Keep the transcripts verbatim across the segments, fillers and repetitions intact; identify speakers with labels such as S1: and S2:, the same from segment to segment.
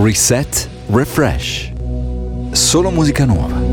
S1: Reset Refresh. Solo musica nuova.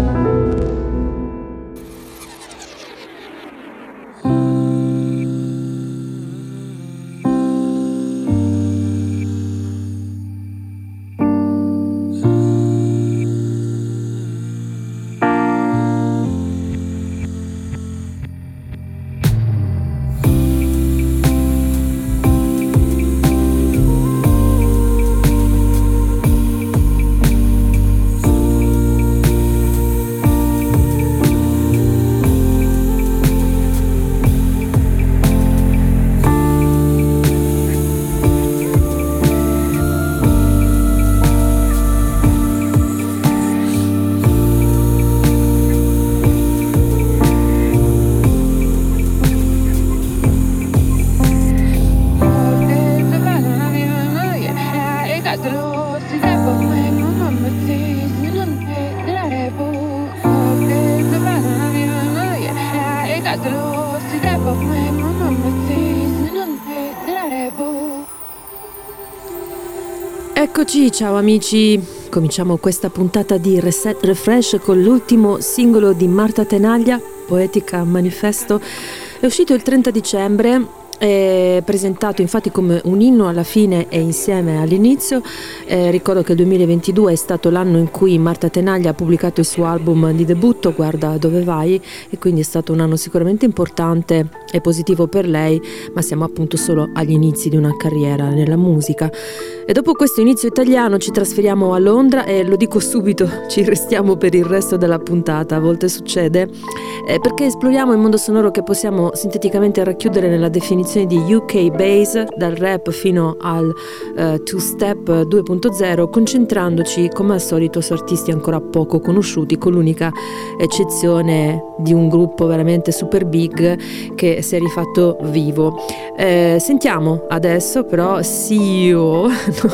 S2: Eccoci, ciao amici, cominciamo questa puntata di Reset Refresh con l'ultimo singolo di Marta Tenaglia, Poetica Manifesto. È uscito il trenta dicembre, è presentato infatti come un inno alla fine e insieme all'inizio. Eh, ricordo che il duemilaventidue è stato l'anno in cui Marta Tenaglia ha pubblicato il suo album di debutto, Guarda dove vai, e quindi è stato un anno sicuramente importante e positivo per lei, ma siamo appunto solo agli inizi di una carriera nella musica. E dopo questo inizio italiano ci trasferiamo a Londra e lo dico subito, ci restiamo per il resto della puntata, a volte succede, eh, perché esploriamo il mondo sonoro che possiamo sinteticamente racchiudere nella definizione di U K Bass, dal rap fino al uh, two-step due punto zero, concentrandoci come al solito su artisti ancora poco conosciuti, con l'unica eccezione di un gruppo veramente super big che si è rifatto vivo. Eh, sentiamo adesso però C E O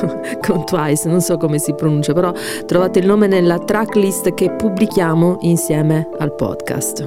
S2: con Twice, non so come si pronuncia, però trovate il nome nella tracklist che pubblichiamo insieme al podcast.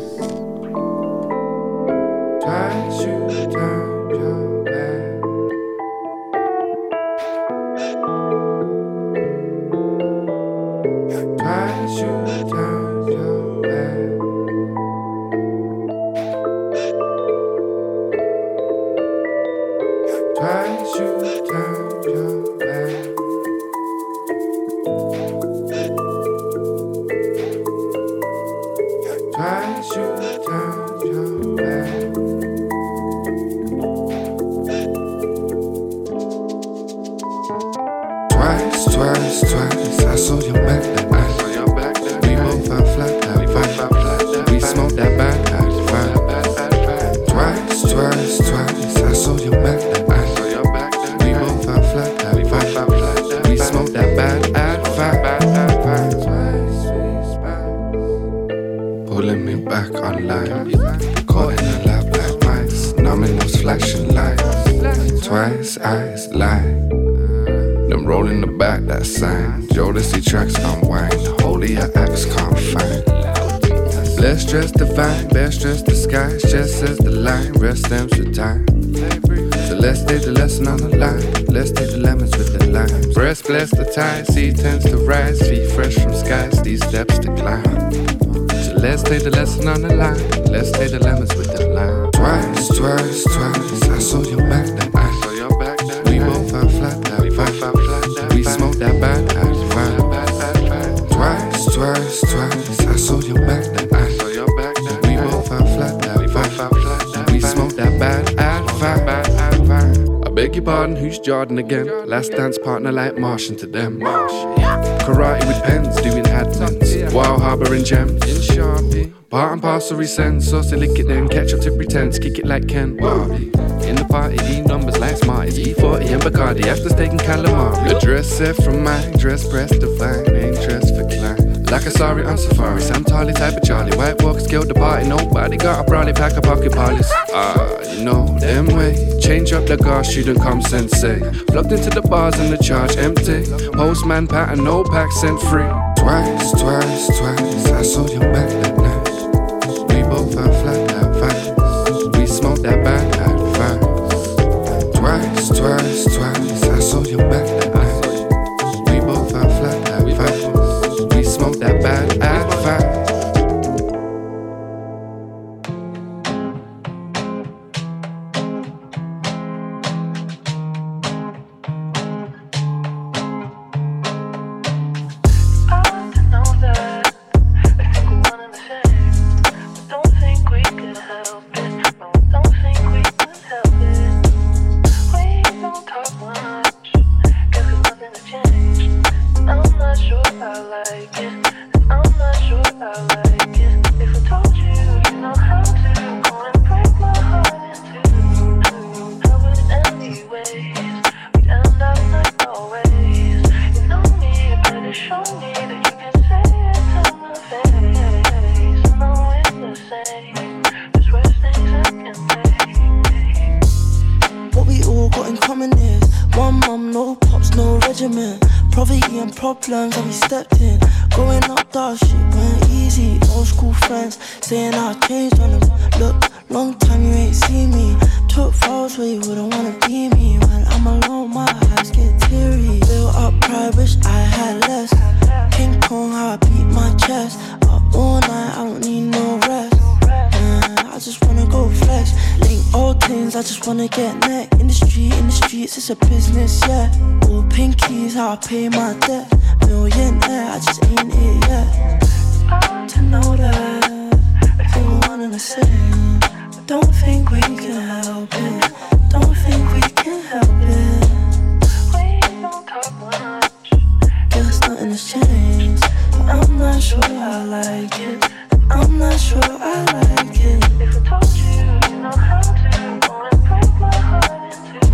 S3: Best dressed disguise, just as the line, rest stems with time. So let's take the lesson on the line, let's take the lemons with the lime. Breast bless the tide, sea tends to rise, feet fresh from skies, these steps to climb. So let's take the lesson on the line, let's take the lemons with the lime. Twice, twice, twice, I saw your back that I saw your back that we both fell flat that we both fell flat that we smoked that bad ass vibe. Twice, twice, twice, I saw your back that I saw your back that we both fell flat that we both fell flat that we smoked that bad ass vibe. I beg your pardon, who's Jordan again? Last dance partner like Martian to them. Karate with pens, doing admins. Wild Harbour and gems. In Sharpie. Part and parcel resend, sauce to lick it then. Catch up to pretense, kick it like Ken. Barbie. In the party, E numbers like Smarties. E forty and Bacardi, after steak calamari. The dress set from mine, dress pressed divine. Ain't dressed for climb. Like a sorry on safari, Sam Tarly type of Charlie. White walk, scaled the party, nobody got a brownie, pack a pocket polish. Ah, you know, them way. Change up the gas, student come sensei. Plugged into the bars and the charge empty. Postman pattern, no pack sent free. Twice, twice, twice, I saw your back that night. We both fell flat that vibes. We smoked that bad that vibes. Twice, twice, twice, I saw your back that night. We both fell
S4: poverty and problems that we stepped in. Growing up, dark shit went easy. Old school friends saying I changed on them. Look, long time you ain't seen me. Took photos where you wouldn't wanna be me. When I'm alone, my eyes get teary. Built up pride, wish I had less. Ping pong, how I beat my chest. Up all night, I don't need no rest. Uh, I just wanna go flex. Link old things, I just wanna get neck. In the street, in the streets, it's a business, yeah. All pinkies, how I pay my debt. Millionaire, I just ain't it yet. To know that we're one and the same. Don't think we can help it. Don't think we can help it. We don't talk much. Guess nothing has changed. I'm not sure I like it. I'm not sure I like it. If I told you, you know how to. Wanna break my heart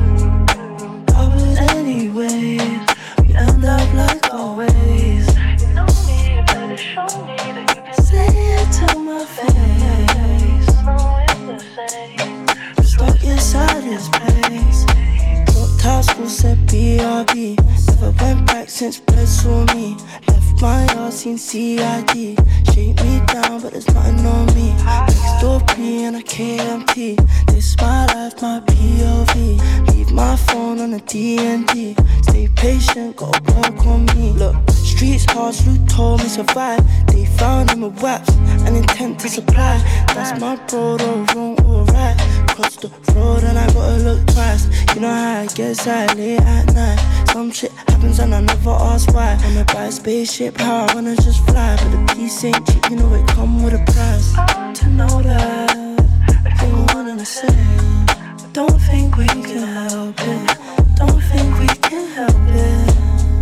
S4: into. But anyway, we end up like always. You know me, you better show me that you can say it to my face. No, it's the same. Stuck inside this place. Dropped out school, said B R B. Never went back since Bled saw me. Left my yard, seen C I D. Shake me down, but there's nothing on me. Next door P and a K M T. This my life, my P O V. Leave my phone on the D and D. Stay patient, gotta work on me. Look, streets hard, Luke told me survive. They found him with waps and intent to supply. That's my bro, though, wrong or right. Cross the road and I gotta look twice. You know how I get out late at night. Some shit happens and I never ask why. Wanna buy a spaceship, how I wanna just fly. But the peace ain't cheap, you know it come with a price. To know that we're one and the same. Don't think we can help it. Don't think we can help it.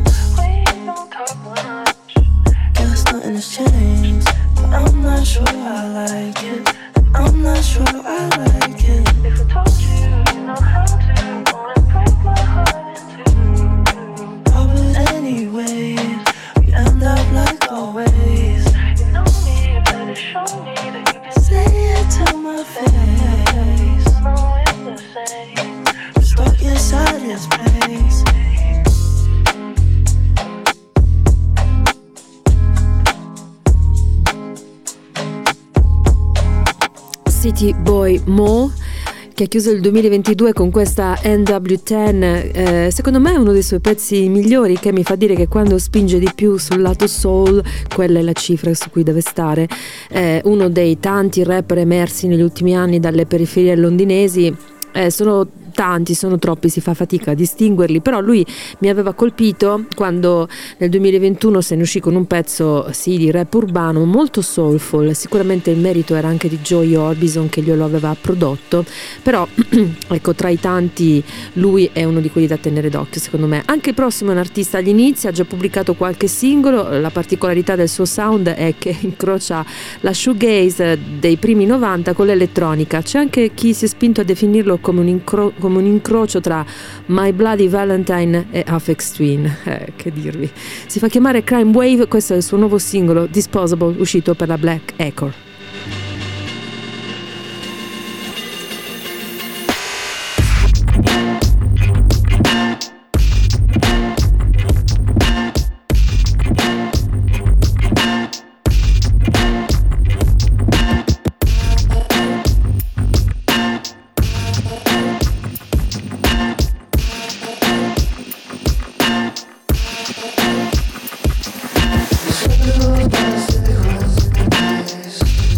S4: We don't talk much. Guess nothing has changed. But I'm not sure I like it. I'm not sure I like it. If I told you, you know how to. Wanna break my heart into. But anyway, we end up like always. You know me, you better show me that you can say it to my face. No, it's the same. I'm stuck inside this place.
S2: City Boy Mo, che ha chiuso il duemilaventidue con questa N W dieci, eh, secondo me è uno dei suoi pezzi migliori, che mi fa dire che quando spinge di più sul lato soul, quella è la cifra su cui deve stare. Eh, uno dei tanti rapper emersi negli ultimi anni dalle periferie londinesi. Eh, sono tanti, sono troppi, si fa fatica a distinguerli, però lui mi aveva colpito quando nel duemilaventuno se ne uscì con un pezzo sì di rap urbano molto soulful. Sicuramente il merito era anche di Joey Orbison che glielo aveva prodotto, però ecco, tra i tanti lui è uno di quelli da tenere d'occhio secondo me. Anche il prossimo è un artista agli inizi, ha già pubblicato qualche singolo. La particolarità del suo sound è che incrocia la shoegaze dei primi novanta con l'elettronica. C'è anche chi si è spinto a definirlo come un, incro- come un incrocio tra My Bloody Valentine e Aphex Twin, eh, che dirvi. Si fa chiamare Crime Wave, questo è il suo nuovo singolo Disposable, uscito per la Black Acre.
S5: Lejos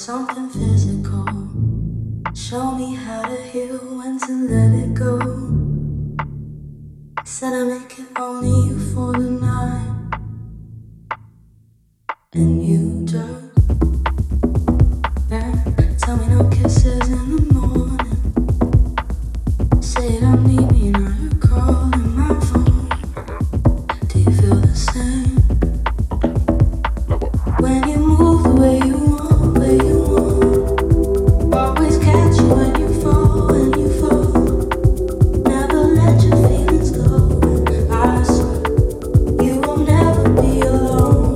S4: something physical. Show me how to heal, when to let it go. Said I make it only you for the night, and you just yeah. Tell me no kisses in the morning. Say you don't need me, now you're calling my phone. Do you feel the same? When you move the way you want, way you want. Always catch you when you fall, when you fall. Never let your feelings go. I swear you will never be alone.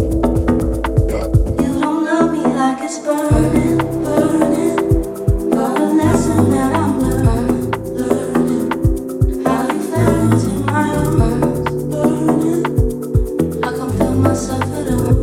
S4: You don't love me like it's burning, burning. But a lesson that I'm learning, learning. How you felt into my arms, burning. I can feel myself at home.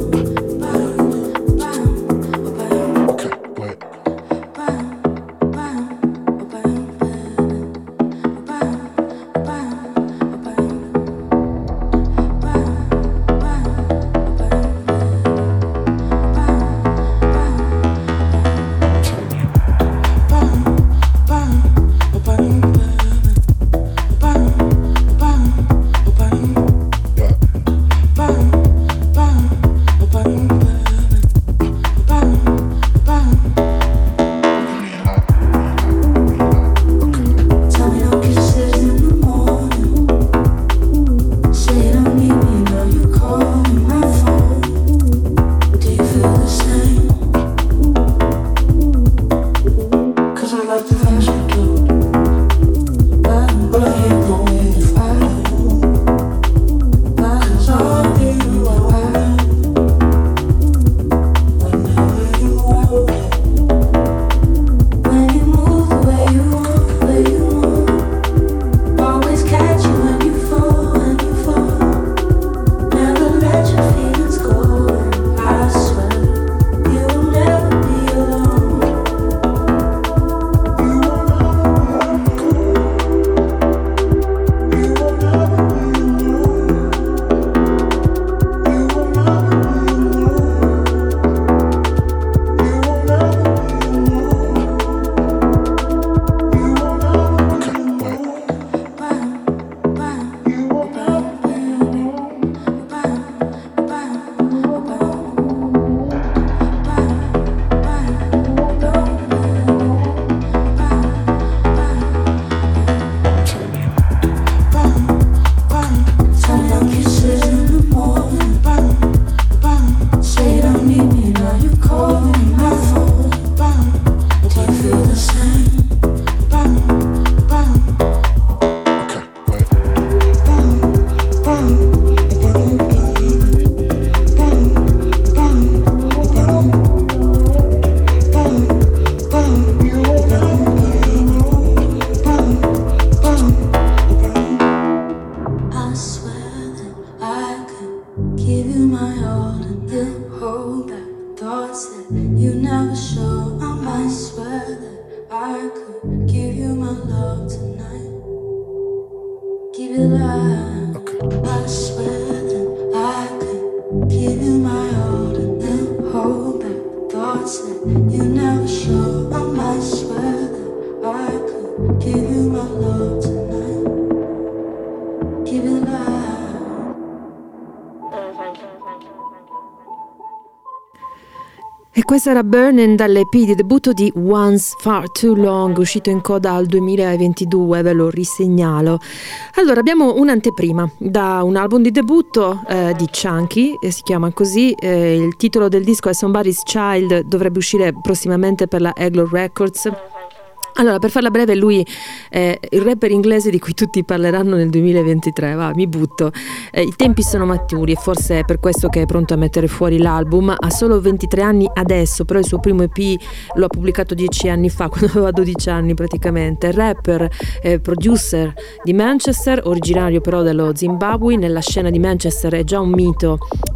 S2: E questa era Burning dall'E P di debutto di Once Far Too Long, uscito in coda al duemilaventidue, ve lo risegnalo. Allora, abbiamo un'anteprima da un album di debutto eh, di Chunky, eh, si chiama così, eh, il titolo del disco è Somebody's Child, dovrebbe uscire prossimamente per la Eglo Records. Allora, per farla breve, lui è il rapper inglese di cui tutti parleranno nel duemilaventitré, va, mi butto. Eh, I tempi sono maturi e forse è per questo che è pronto a mettere fuori l'album. Ha solo ventitré anni adesso, però il suo primo E P lo ha pubblicato dieci anni fa, quando aveva dodici anni praticamente. Rapper, eh, producer di Manchester, originario però dello Zimbabwe, nella scena di Manchester è già un mito.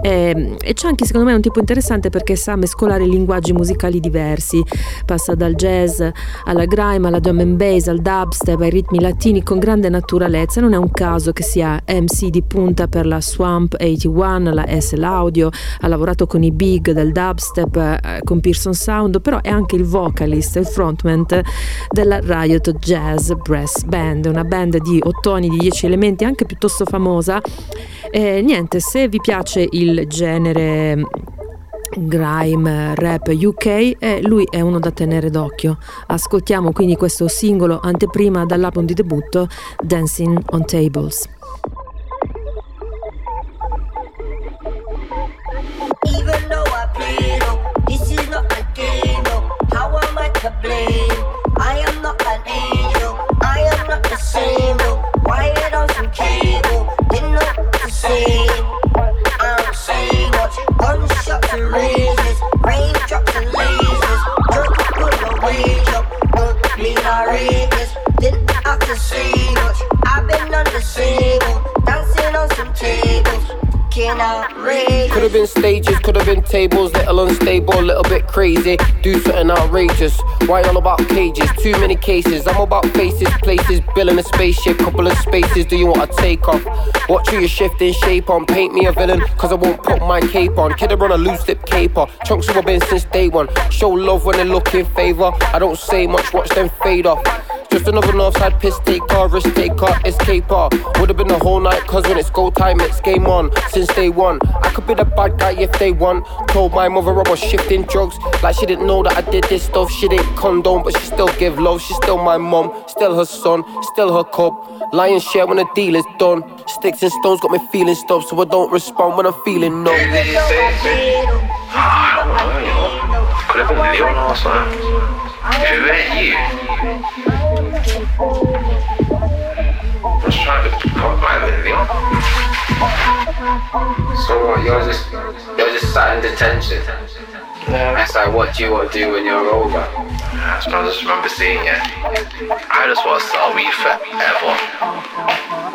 S2: E, e Chunky secondo me è un tipo interessante perché sa mescolare linguaggi musicali diversi, passa dal jazz alla grunge, grime, alla drum and bass, al dubstep, ai ritmi latini con grande naturalezza. Non è un caso che sia M C di punta per la Swamp ottantuno, la S L Audio, ha lavorato con i big del dubstep, eh, con Pearson Sound, però è anche il vocalist e il frontman della Riot Jazz Brass Band, una band di ottoni di dieci elementi anche piuttosto famosa. E niente, se vi piace il genere grime, rap U K, eh, lui è uno da tenere d'occhio. Ascoltiamo quindi questo singolo anteprima dall'album di debutto Dancing on Tables.
S5: Even though I play no, this is not a game no. How am I to blame? I am not an angel, I am not the same no. Wired on some cable, didn't know the same. I don't say much, gunshots and razors, raindrops and lasers. Jerk a put the wage up, don't mean outrageous. Didn't have to say much, I've been on the same, dancing on some tables.
S6: Could have been stages, could have been tables, little unstable, little bit crazy, do something outrageous. Why all about cages? Too many cases. I'm about faces, places, building a spaceship, couple of spaces. Do you want to take off? Watch who you're shifting shape on. Paint me a villain, cause I won't put my cape on. Kid, I run a loose lip caper. Chunks have been since day one. Show love when they look in favour. I don't say much, watch them fade off. Just another Northside piss taker, risk taker, escaper. Would've been the whole night, cause when it's go time, it's game on. Since day one, I could be the bad guy if they want. Told my mother I was shifting drugs, like she didn't know that I did this stuff. She didn't condone, but she still give love. She's still my mum, still her son, still her cup. Lion's share when the deal is done. Sticks and stones got me feeling stuff, so I don't respond when I'm feeling numb.
S7: Could have been Leon or something. Who ain't you? I was trying to pop my Leon. So what, you're just, you're just sat in detention? Yeah. It's like, what do you want to do when you're over? I just remember seeing it. I just want to sell weed forever.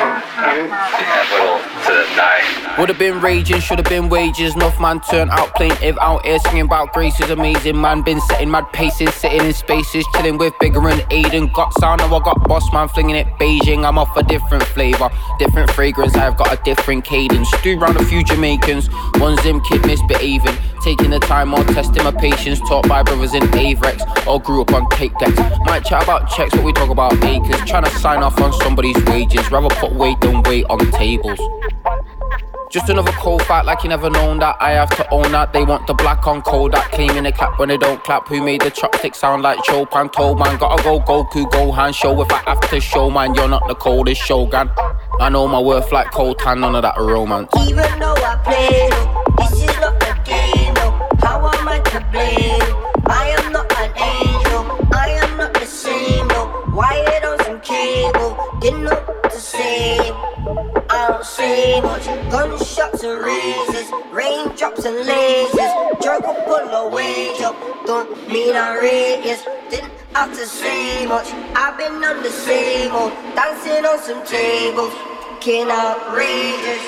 S7: Ever to the night.
S6: Would have been raging, should have been wages. Enough man turned out plaintive, out here singing about graces. Amazing man, been setting mad paces, sitting in spaces, chilling with Bigger and Aiden. Got sound, now I got boss man flinging it Beijing. I'm off a different flavour, different fragrance. I've got a different cadence. Stew round a few Jamaicans, one Zim kid misbehaving. Taking the time or testing my patience, taught by brothers in Averex, or grew up on tape decks. Might chat about checks, but we talk about acres. Trying to sign off on somebody's wages, rather put weight than weight on tables. Just another cold fight like you never known that. I have to own that. They want the black on Kodak, claiming they clap when they don't clap. Who made the chopstick sound like Chopin? Told man, gotta go Goku, Gohan. Show if I have to show, man, you're not the coldest Shogun. I know my worth like Coltan, none of that romance.
S5: Even though I play, no, this is not a game, no. How am I to blame? I am not an angel, I am not the same, no. Wired on some cable, didn't know what to say. I don't say much, gunshots and razors, raindrops and lasers. Jerk a pull a wage up, don't mean outrageous. Didn't have to say much, I've been on the same old, dancing on some tables, fucking outrageous.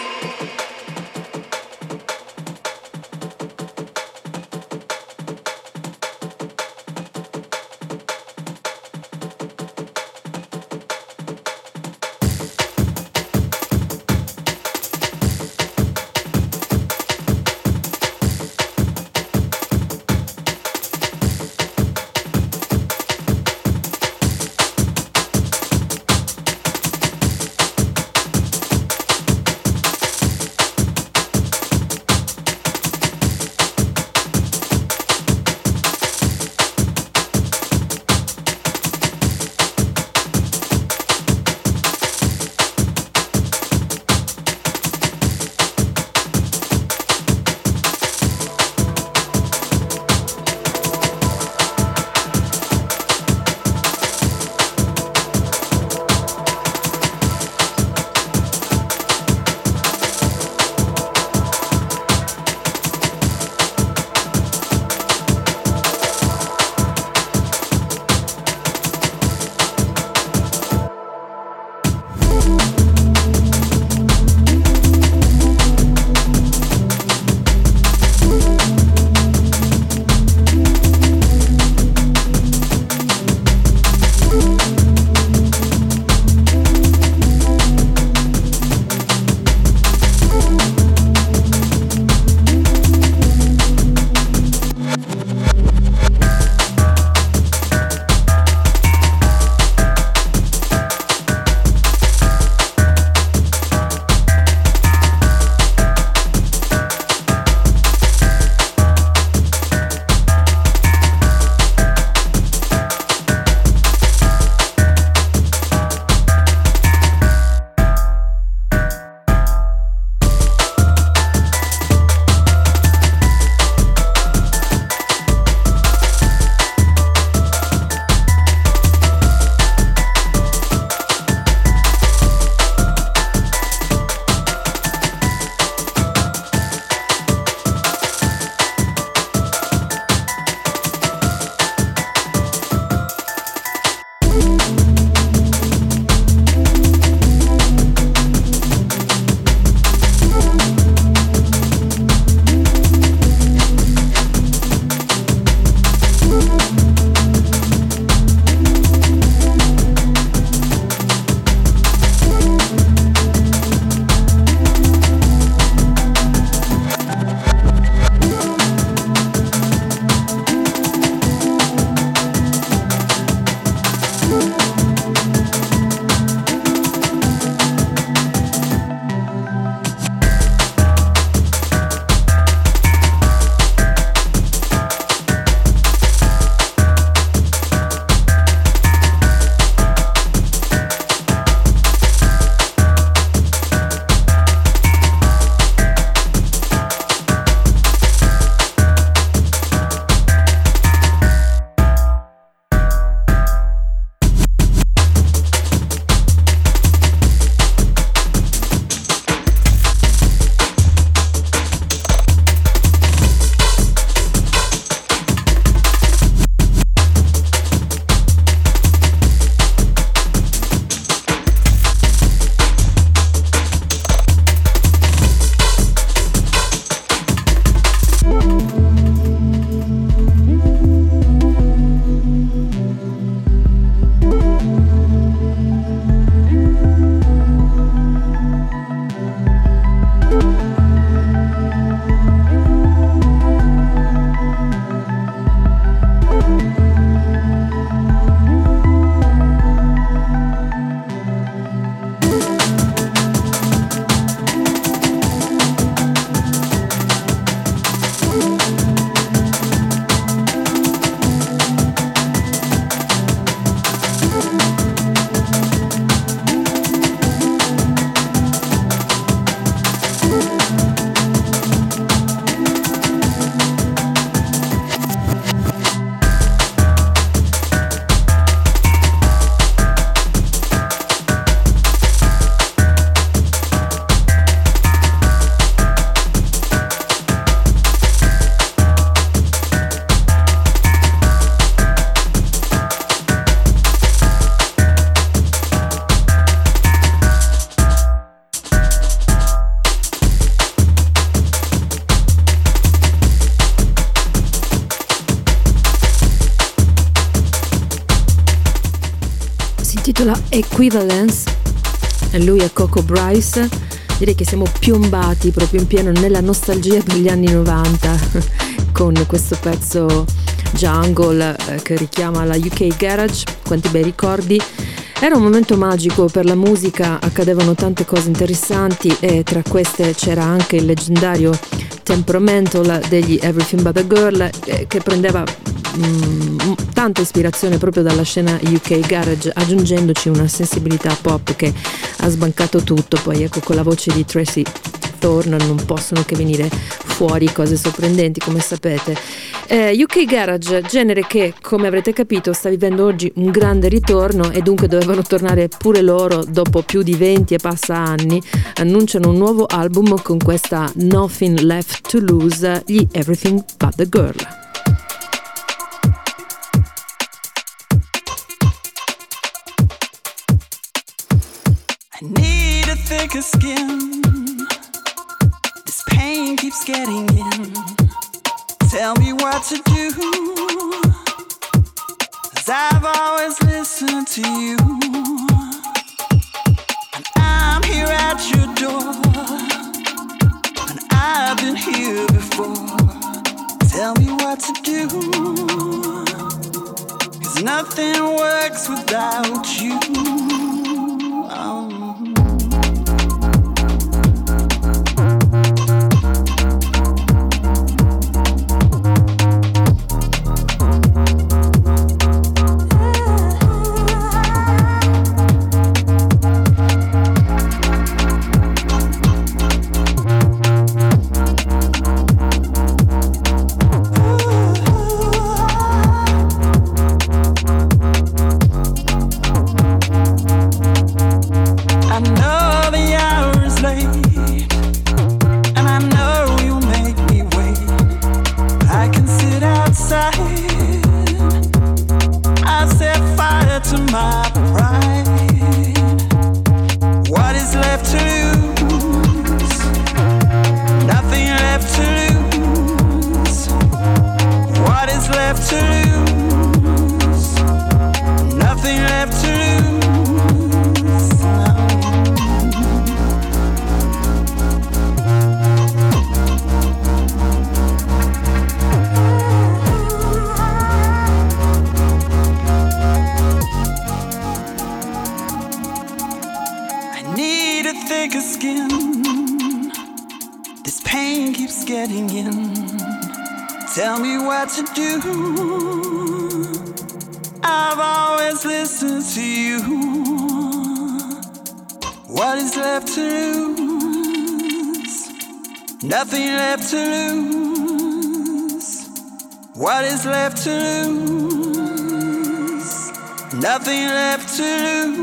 S2: intitola Equivalence e lui è Coco Bryce. Direi che siamo piombati proprio in pieno nella nostalgia per gli anni novanta con questo pezzo Jungle eh, che richiama la U K Garage. Quanti bei ricordi. Era un momento magico per la musica, accadevano tante cose interessanti e tra queste c'era anche il leggendario Temperamental degli Everything But a Girl eh, che prendeva mm, tanta ispirazione proprio dalla scena U K Garage, aggiungendoci una sensibilità pop che ha sbancato tutto. Poi ecco, con la voce di Tracy Thorn non possono che venire fuori cose sorprendenti, come sapete. eh, U K Garage, genere che, come avrete capito, sta vivendo oggi un grande ritorno e dunque dovevano tornare pure loro dopo più di venti e passa anni. Annunciano un nuovo album con questa Nothing Left to Lose, gli Everything But the Girl.
S8: I need a thicker skin. This pain keeps getting in. Tell me what to do, 'cause I've always listened to you. And I'm here at your door, and I've been here before. Tell me what to do, 'cause nothing works without you. Oh. To do, I've always listened to you. What is left to lose? Nothing left to lose. What is left to lose? Nothing left to lose.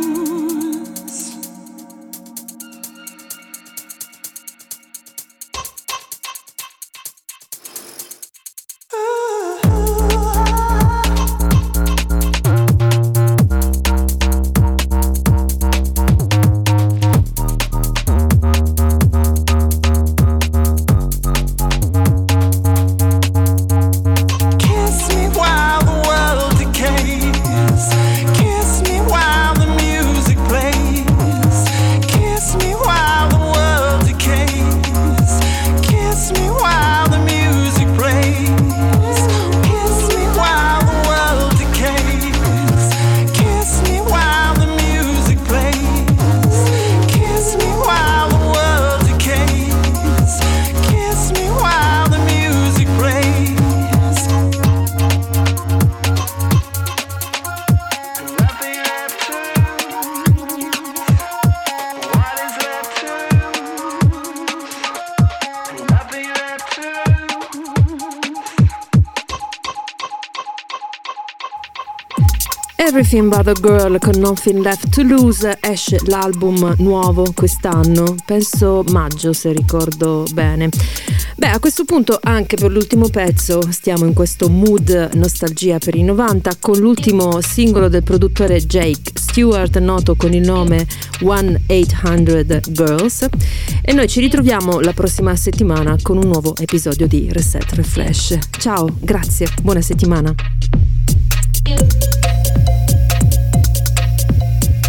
S2: Everything But a Girl con Nothing Left to Lose, esce l'album nuovo quest'anno, penso maggio se ricordo bene. Beh, a questo punto anche per l'ultimo pezzo stiamo in questo mood nostalgia per i novanta con l'ultimo singolo del produttore Jake Stewart, noto con il nome eighteen-hundred Girls, e noi ci ritroviamo la prossima settimana con un nuovo episodio di Reset Refresh. Ciao, grazie, buona settimana.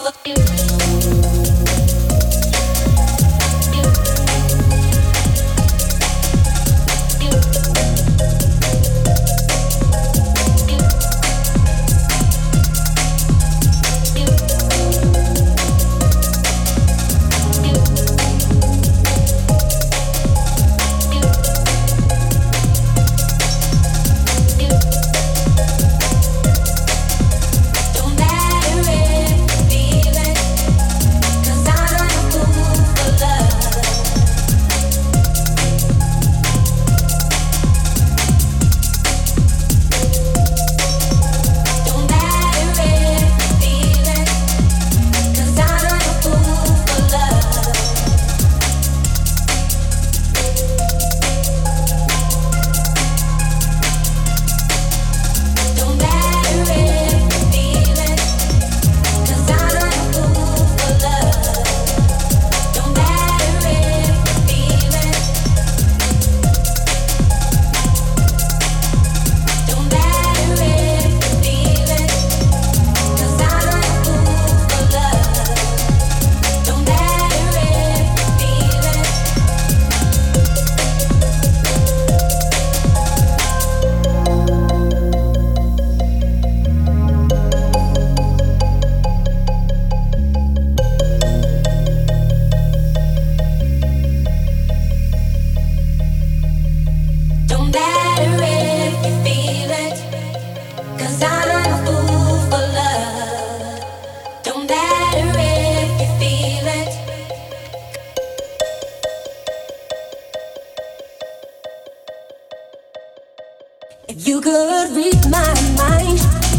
S9: If you could read my mind,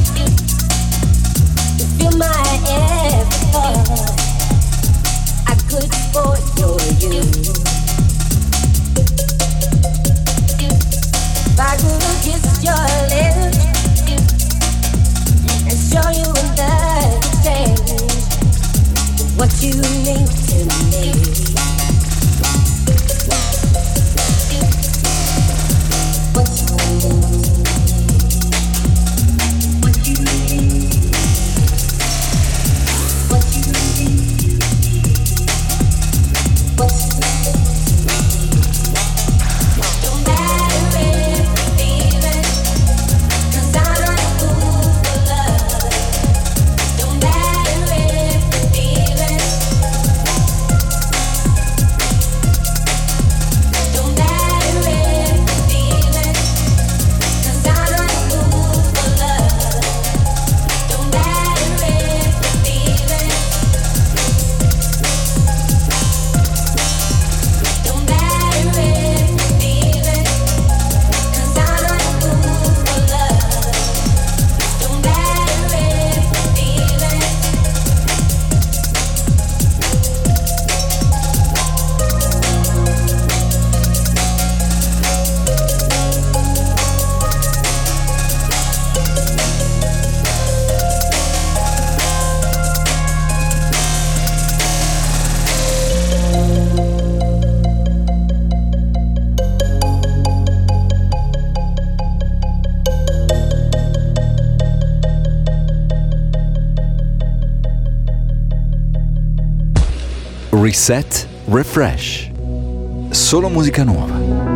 S9: you feel my every thought, I could spoil you. If I could kiss your lips and show you understand what you mean to me.
S1: Reset, Refresh. Solo musica nuova.